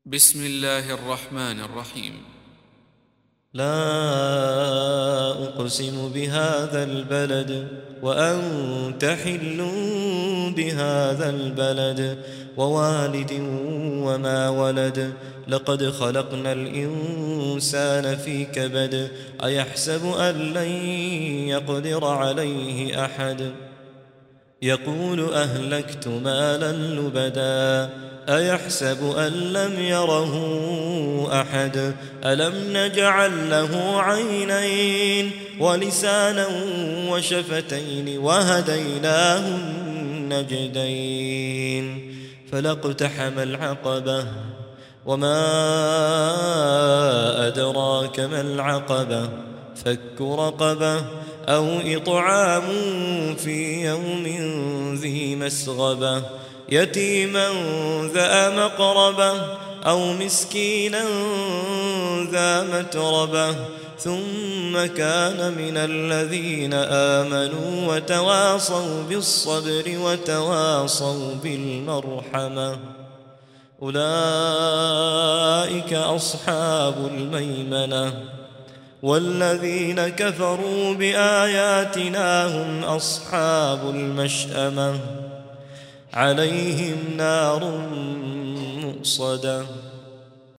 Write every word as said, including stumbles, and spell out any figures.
بسم الله الرحمن الرحيم. لا أقسم بهذا البلد وأنت حل بهذا البلد ووالد وما ولد لقد خلقنا الإنسان في كبد أيحسب أن لن يقدر عليه أحد يقول أهلكت مالا لبدا أيحسب أن لم يره أحد ألم نجعل له عينين ولسانا وشفتين وهديناه النجدين فلاقتحم العقبة وما أدراك ما العقبة فك رقبة أو إطعام في يوم ذي مسغبة يتيما ذا مقربة أو مسكينا ذا متربة ثم كان من الذين آمنوا وتواصوا بالصبر وتواصوا بالمرحمة أولئك أصحاب الميمنة والذين كفروا بآياتنا هم أصحاب المشأمة عليهم نار مؤصدة.